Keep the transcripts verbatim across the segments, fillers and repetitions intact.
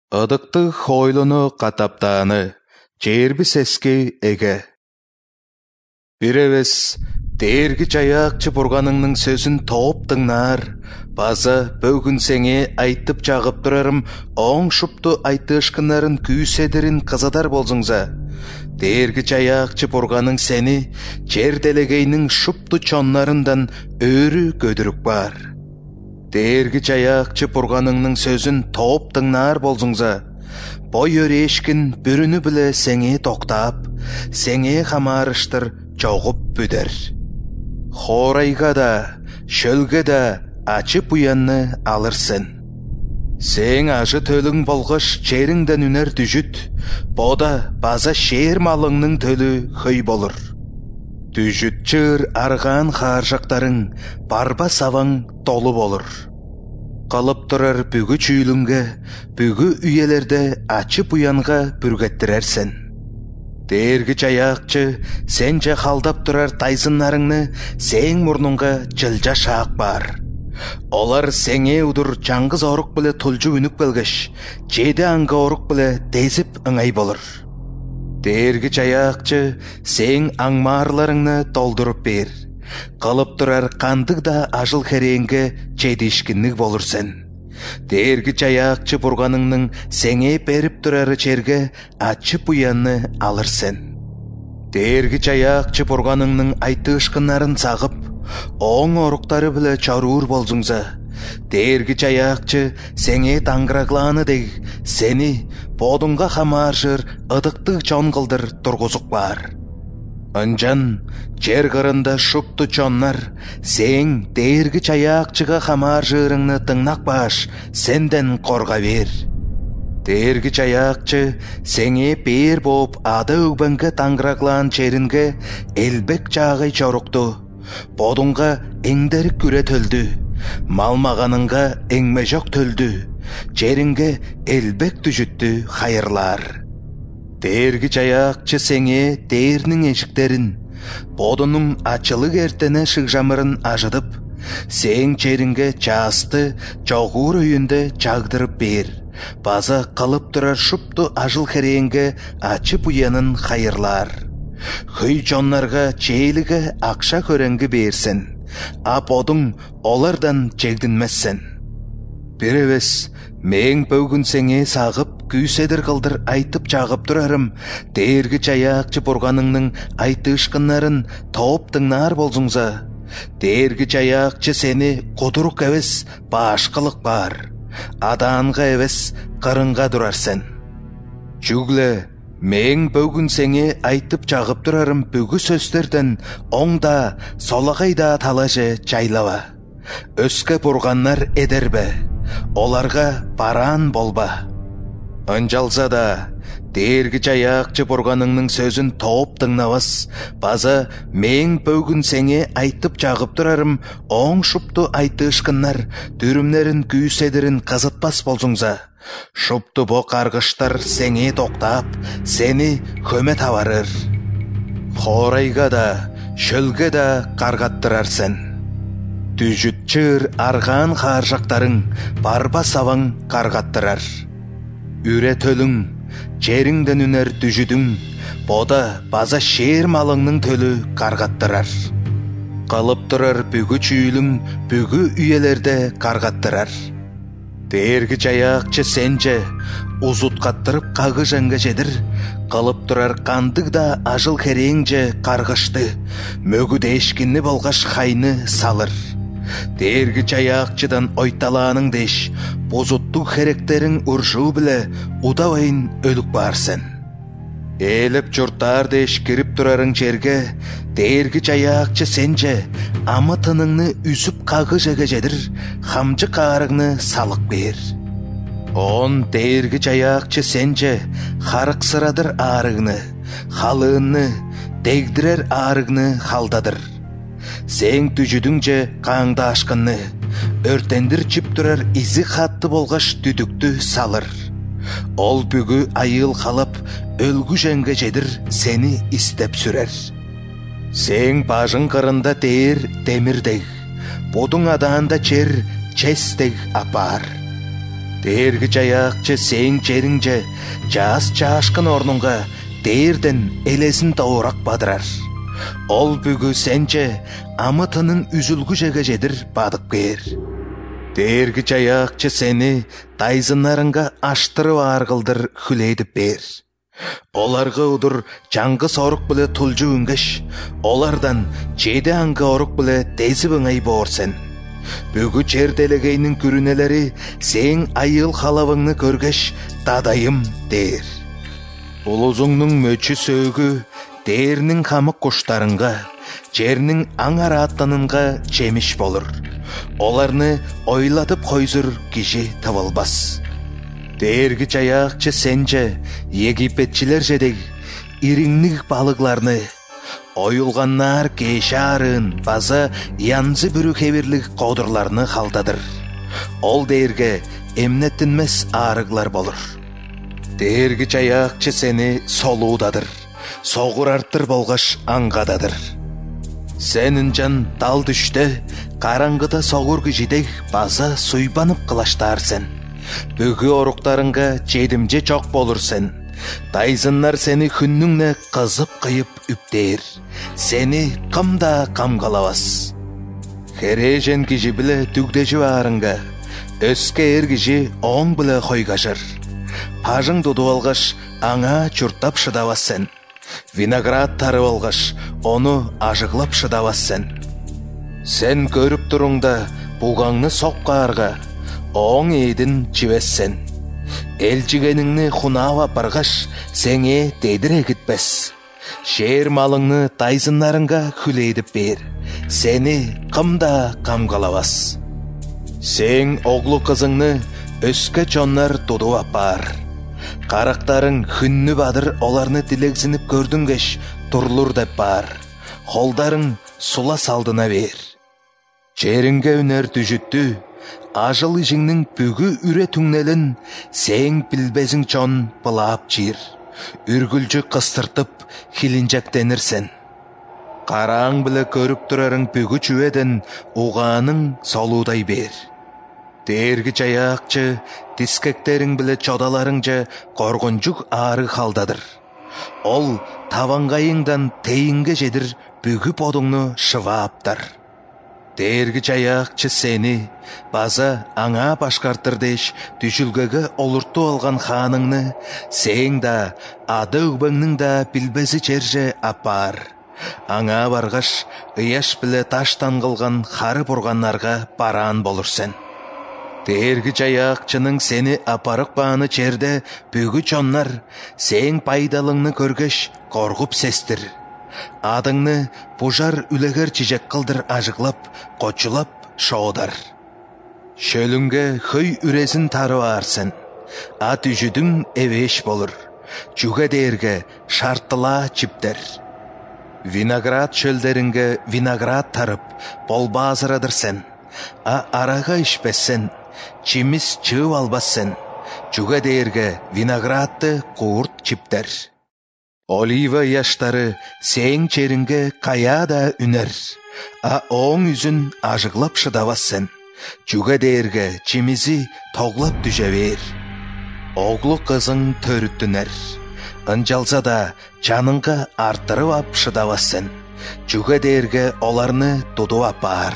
Ыдықты хойлыны қатаптаны, жербі сеске эге. Біревес, дергі жаяқчы бұрғаныңның сөзін топтыңнар, база бөгін сеңе айтып жағып тұрарым, оң шыпты айтышқынарын күйседерін қызадар болзыңза. Дергі жаяқчы бұрғаның сені, жерделегейнің шыпты чонларындан өрі көдірік бар. Дергі жаяқчы бұрғаныңның сөзін топтыңнар болзыңза. Бой өрешкін бүріні біле сеңе тоқтап, сеңе қамарыштыр жоғып бүдір. Хорайға да, шөлге да ачып уянны алырсын. Сең ажы төлің болғыш черіңден үнер дүжіт, бода база шер малыңның төлі хүй болыр. Дүжіт чыр арған қаржақтарың барба саваң толы болыр. Қалып тұрар бүгі чүйліңге, бүгі үйелерде ачып уянға бүргеттірерсін. Дергі жаяқчы, сен жа қалдап тұрар тайзынларыңны сең мұрныңға жылжа шақ бар. Олар сеңе ұдыр жаңғыз орық біле тұлжы үніп келгіш, жеді аңға орық біле дезіп ыңай болыр. Дергі жаяқчы, сең аңмарларыңны толдырып бер. Қалып тұрар қандық да ажыл хереңге жедешкінлік болырсын. Дергі жаяқчы бұрғаныңның сеңе беріп тұрары черге ачып уянны алырсын. Дергі жаяқчы бұрғаныңның айтышқынарын сағып, оң орықтары біле чаруыр болзыңза. Дергі жаяқчы сеңе таңғырагланы дег, сені бодыңға қамаржыр ыдықты чон қылдыр тұрғызық бар. Анжан, жер қырында шыпты чонлар, сең дергі жаяқчыға қамаржырыңны тыңнақ баш, сенден қорға бер. Дергі жаяқчы сеңе бер боп ады өбінгі таңғыраглан черінге әлбек жағай чорықты. Бодыңға еңдері күре төлді, малмағаныңға еңме жоқ төлді, жерінге әлбек түжітті қайырлар. Дергі жаяқчы сеңе дерінің ешіктерін, бодының ачылық әртені шықжамырын ажыдып, сең черінге жасты жоғыр өйінді жагдырып бер, база қалып тұрар шыпты ажыл хереңге ачып уянын қайырлар. Хүй жонларға чейлігі ақша көренгі берсін, а бодың олардан жегдінмессін. Біревес, мен бөгін сеңе сағып, күйседір қылдыр айтып жағып тұрарым, дергі жаяқчы бұрғаныңның айтышқынларын топтыңнар болзыңза. Дергі жаяқчы сені құдырық әвес башқылық бар, аданға әвес қырынға дұрарсен. Жүглі, мен бөгін сеңе айтып жағып тұрарым бүгі сөздерден оңда, солағайда талажы жайлава. Өске бұрғанлар едербе, оларға баран болба. Анжалса да, дергі жаяқчы бұрғаныңның сөзін топтыңнавас, база мен бөгін сеңе айтып жағып тұрарым, оң шыпты айтышқынлар, дүрімлерін күйседерін қазытпас болзыңза. Шыпты бұ қарғыштар сеңе тоқтап, сені көме таварыр. Хорайға да, шөлге да қарғаттырарсен. Дүжіт чыр арған қаржақтарың барба саваң қарғаттырар. Үре төлің, жеріңден үнер дүжідің, бода база шер малыңның төлі қарғаттырар. Қалып тұрар бүгі чүйлің, бүгі үйелерде қарғаттырар. Дергі жаяқчы сенже, ұзут қаттырып қағы жаңға жедір, қалып тұрар қандық да ажыл хереңже қарғышты, мөгі дешкінні болғаш қайны салыр. Дергі жаяқчыдан ойталаның деш, бозутту херектерің ұржу біле, удавайын өлік барсын. Еліп жұрттар деш кіріп тұрарың жерге, дергі жаяқчы сенже, амытыныңны үзіп қағы жеге жедір, қамжы қарыңны салық бер. Он дергі жаяқчы сенже, қарық sıрадыр арығны, қалығынны, дегдірер арығны қалдадыр. Сең түжүдіңже қаңды ашқынны, өртендір чіп тұрар изі қатты болғаш дүдікті салыр. Ол бүгі айыл қалап, өлгі жәңге жедір сені істеп сүрер. Сең бажың қырында дейір демірдег, бодың адаанда чер честег апар. Дээргі жаяқчы сең жеріңже, жас чашқын орныңға, дээрден элесін тауырақ бадырар. Ол бүгі сенче, амытының үзілгі жеге жедір бадық кер. Дээргі жаяқчы сені тайзынарыңға аштыры арғылдыр хүлейді бер. Оларға ұдыр жаңғы сорық біле тұлжы үнгіш, олардан жеді аңғы орық біле дезі бұңай борсен. Бүгі черделегейнің күрінелері сең айыл халавыңны көргеш дадайым дер. Ұлызыңның мөчі сөгі дерінің қамық құштарыңға, жерінің аңар аттанынға жеміш болыр. Оларны ойлатып қойзыр кеші тавылбас. Дээргі жаяқчы сенче египетчилер жедег иріңнік балыгларны, ойылғаннар кешарын база янзы бүрі кеберлік қодырларны қалдадыр. Ол дээрге емнеттінмес арыглар болыр. Дээргі жаяқчы сені солудадыр, соғыр арттыр болғаш аңғададыр. Сенің жан дал düşті, қараңғыда соғыр күжедег база суйбанып қылаштар сен. Бүгі орықтарыңға жедімже жоқ болыр сен. Тайзыннар сені күнніңні қызып қиып үптер. Сені қымда қамғалавас. Хережен кежі білі түгдежі арыңға, өске ергежі оң білі қойғажыр. Пажың дуду алғаш аңа чұрттап шыдавас сен. Виноград тарып алғаш оны ажығлап шыдавас сен. Сен көріп тұрыңда бұғаңны соққа арға, оң едін жібессен. Әлжігеніңні құнава парғаш, сеңе дедіре кетпес. Шер малыңны тайзынларыңға хүлейдіп бер. Сені қымда қамғалавас. Сең оғлы қызыңны өске чоннар туду апар. Қарақтарың хүнні бадыр оларны тілегзініп көрдінгеш тұрлыр деп бар. Қолдарың сула салдына бер. Жеріңге үнер түжітті, ажыл ижіңнің бүгі үре түңнелін сең білбезің чон бұлап жир. Үргілжі қыстыртып хилинжектенірсен. Қараң білі көріп тұрарың бүгі чүеден уғаның солудай бер. Дээргі жаяқчы дискектерің білі чодаларыңжы қорғынжық ары қалдадыр. Ол таванғайыңдан тейінге жедір бүгі подыңны шыва аптар. Дээргі жаяқчы сені база аңа башқартыр деш түшілгігі олырту алған ханыңны сең да ады үбіңнің да білбезі черже апар. Аңа барғаш ұяш білі таштан қылған қары бұрғанларға баран болыр сен. Дээргі жаяқчының сені апарық баны черде бүгі чоннар сең пайдалыңны көргеш қорғып сестір. Адыңны бұжар үлегер чижек қылдыр ажықлап, қочылап шоудар. Шөліңге хөй үресін тару арсын. Ат үжідің эвеш болыр. Жүге дерге шарттыла чиптер. Виноград шөлдеріңге виноград тарып, болба азырадырсен. А араға ішпессен, чимис чыв албассен. Жүге дерге виноградты қуырт чиптер. Олива яштары сең черінге қаяда үнер, а оң үзін ажығлап шыдавассен. Жүге дерге чимизи тоғлап дүжевер. Оғлы қызың төріттінер. Үнжалса да жаныңға арттырып ап шыдавассен. Жүге дерге оларны туду апар.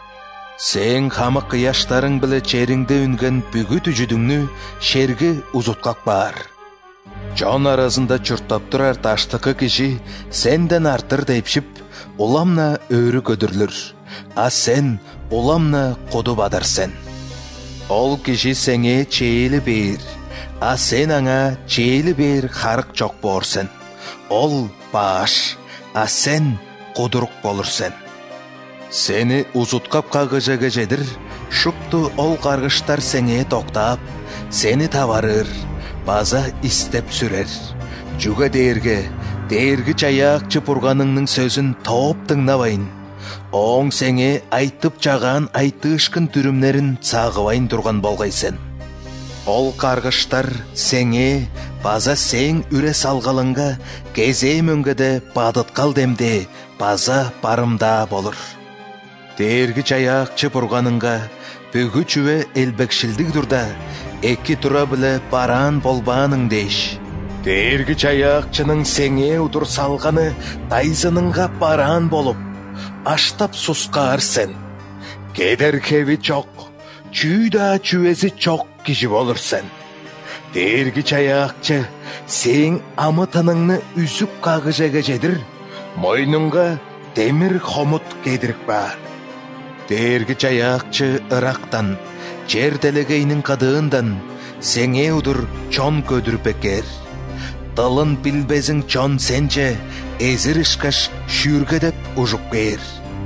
Сең қамық яштарың білі черіңді үнген бүгі түжүдіңні шергі ұзутқақ бар. Жон арасында чұрттап тұрар таштықы кеші сенден артыр дейпшіп, оламна өрі көдірлір, а сен оламна қоды бадар сен. Ол кеші сеңе чейлі бер, а сен аңа чейлі бер қарық жоқ борсен. Ол баш, а сен қодырық болыр сен. Сені ұзутқап қағыжығы жедір, шықты ол қарғыштар сеңе тоқтап, сені таварыр. База істеп сүрер. Жүге дерге, дергі жаяқчы бұрғаныңның сөзін топ тыңнавайын. Оң сеңе айтып жаған айтышқын түрімнерін сағывайын тұрған болғайсен. Ол қарғыштар сеңе, база сең үре салғалыңға, кезе мөңгеде бадытқал демде, база барымда болыр. Дергі жаяқчы бұрғаныңға, бүгі чүве әлбекшілдік дұрда, эки тура биле бараан болбааның дейш. Дээргич аяакчының сеңе удур салганы тайзыныңга бараан болуп, аштап сускаар сен. Кедеркеби чок, чүйда чүвези чок киши болур сен. Дээргич аяакчы сең амытыныңны үзүп кагыжеге жедир, мойнуңга темир хомут кедирик бар. Дээргич аяакчы ырактан, жер делегейнин кадыындан сеңе удур чон көдүрүп экер. Тылын билбезің чон сенче, эзир ишкаш шүрге деп ужуп кер.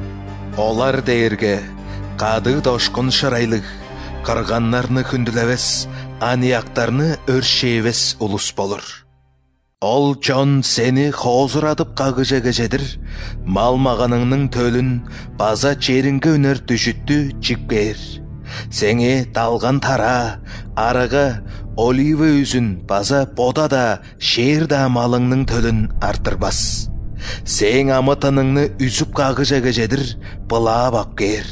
Олар дээрге, кады дошкун шырайлык, кырганнарны хүндүлебес, анияктарны өршейбес улус болур. Ол чон сени хозурадып кагыжеге жедир, малмаганыңның төлүн база черинге үнер түшүттү чикпер. Сеңе талган тара, арага олива үзүн база бода да шер да малыңның төлүн артырбас. Сең амытыныңны үзүп кагыжеге жедир, былаап апкер.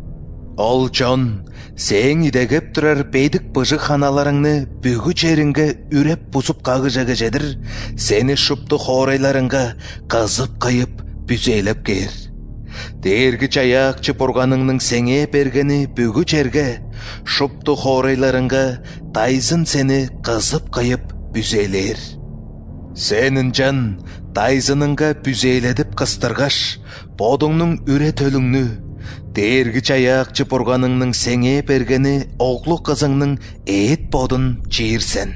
Ол чон сең идегеп турар бейдик быжык ханаларыңны бүгү черинге үреп бузуп кагыжеге жедир, сени шупту хорайларыңга кызып кайып бүзейлеп кер. Дээргич аяакчы бурганыңның сеңе бергени бүгү черге, шупту хорайларыңга тайзын сени кызып кайып бүзейлер. Сенин жан тайзыныңга бүзейледип кыстыргаш, бодуңнуң үре төлүңнү, дээргич аяакчы бурганыңның сеңе бергени оглу кызыңның эет бодун чийирсен.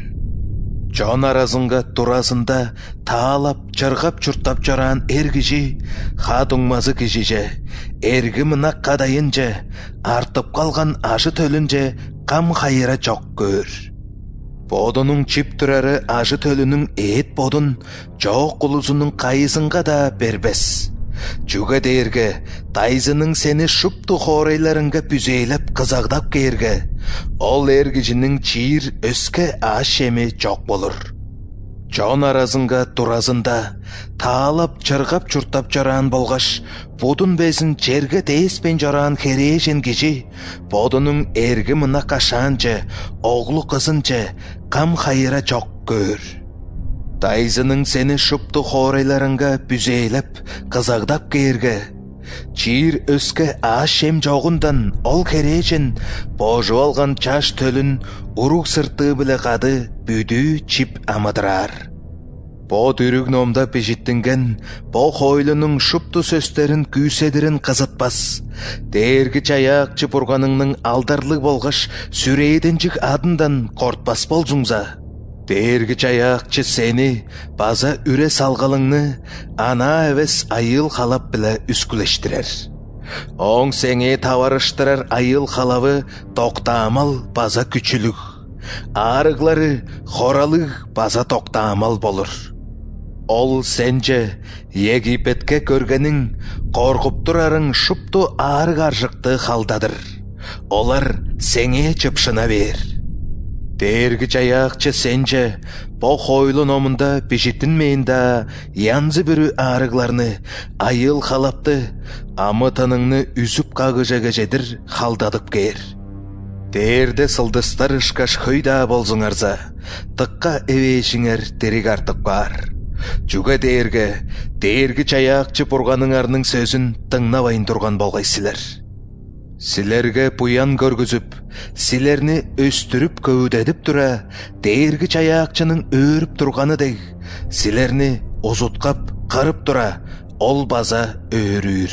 Жон аразынга туразында таалап, чыргап чуртап жаран эр киши, хадуңмазы кишиже, эрги мына кадайынже, артып калган ашы төлүнже кам хайыра жок көр. Бодунуң чип турары ашы төлүнүң эет бодун жок улузунуң кайысынга да бербес. Чуга дээрге, тайзының сени шупту хорайларыңга бүзейлеп кызагдап керге, ол эргижинин чиир өске ашеми жок болур. Жон аразынга туразында, таалап чыргап чуртап жаран болгаш, бодун безин жерге тееспен жаран херешин киши, бодунуң эрги мына кашанче, оглу кызынче, кам хайыра жок көр. Тайзының сени шупту хорайларыңга бүзейлеп, кызагдап керге, чиир өске ашем жогундан ол херешин, божу алган чаш төлүн урук сырты биле кады бүдүү чип амыдырар. Бо дүрүк номда пижиттинген, бо хойлунуң шупту сөстерин күйседирин кызытпас. Дээргич аяакчы бурганыңның алдарлык болгаш сүрейденчик адындан кортпас болзуңза. Дээргич аяакчы сени база үре салгалыңны ана эвес айыл халап биле үскүлештирер. Оң сеңе таварыштырар айыл халавы токтаамал база күчүлүк. Арыглары хоралык база токтаамал болур. Ол сенже Египетке көргениң коркуп турарың шупту арык аржыкты халдадыр. Олар сеңе чыпшына бер. Дээргич аяакчы сенже бо хойлу номунда пишитинмейин да янзы бүрү арыгларны айыл халапты амытыныңны үзүп кагыжеге жедир халдадып кер. Дээрде сылдыстар ышкаш хөйда болзуңарза, тыкка эвешиңер терик артып бар. Чуга дээрге, дээргич аяакчы бурганыңарның сөзүн тыңнабайын турган болгайсылар. Силерге буян көргүзүп, силерни өстүрүп көөдедип тура, дээргич аяакчынын өөрүп турганы дег, силерни озуткап, карып тура, ол база өөрүр.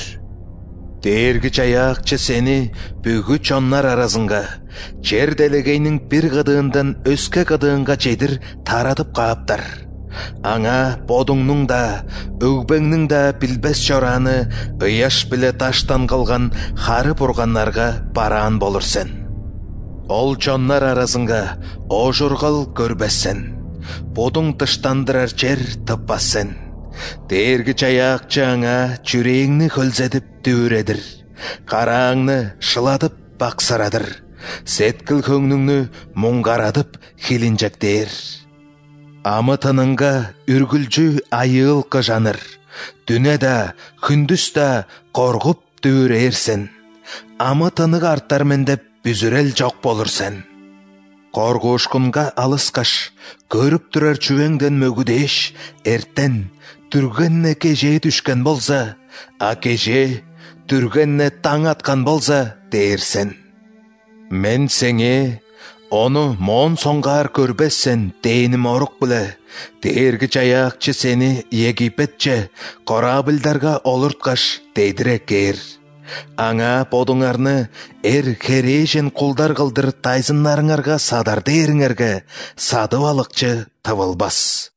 Дээргич аяакчы сени бүгү чоннар аразынга, жер делегейнин бир кыдыындан өскө кыдыынга чейдир таратып кааптар. Аңа бодуңнуң да, өгбеңнің да билбес жораны ыяш биле таштан калган хары бурганнарга бараан болур сен. Ол чоннар аразынга ожургал көрбессен, бодуң тыштандырар жер таппас сен. Дээргич аяакчы аңа чүрээңни хөлзедип дүүредир, карааңны шылатып баксарадыр, сеткил көңнүңнү муңгарадып хилинжектер. Амытыныңга үргүлчү айыл кыжаныр, дүнеда, күндүста коргуп дүүрерсен. Амытынык артармен деп бүзүрел жок болур сен. Коргошкунга алыскаш, көріп тұрар чүвеңден мөгудеш, эртен түргенне кеже түшкен болса, а кеже түргенне таң атқан болса, дейірсен. Мен сеңе, оны мон соңғар көрбессен дейінім орық білі, дейіргі чаяқчы сені Египетче корабльдарға олыртқаш дейдірек кер. Аңа подуңарны эр хережен құлдар қылдыр тайзынларыңарға садар дейіріңерге сады балықчы тавылбас.